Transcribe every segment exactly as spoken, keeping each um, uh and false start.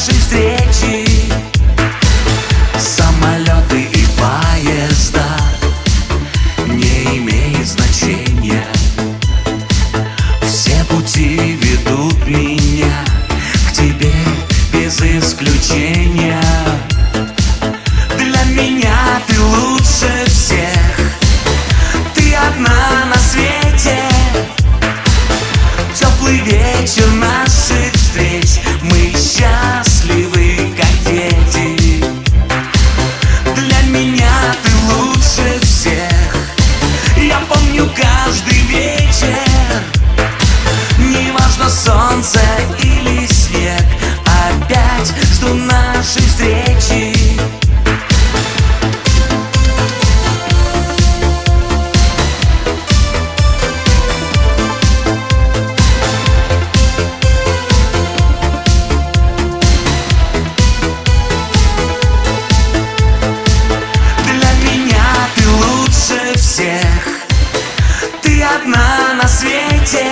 нашей встречи. Самолеты и поезда не имеет значения. Все пути ведут меня к тебе без исключения. Для меня ты лучше всех, ты одна на свете. Теплый вечер наших встреч, мы счастливы, как дети. Для меня ты лучше всех, я помню каждый вечер. Неважно, солнце или снег, опять жду нашей встречи. Ты одна на свете.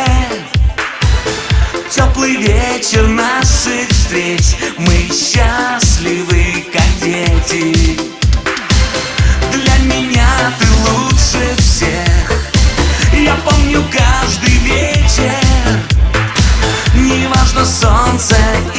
Теплый вечер наших встреч, мы счастливы, как дети. Для меня ты лучше всех, я помню каждый вечер. Неважно, солнце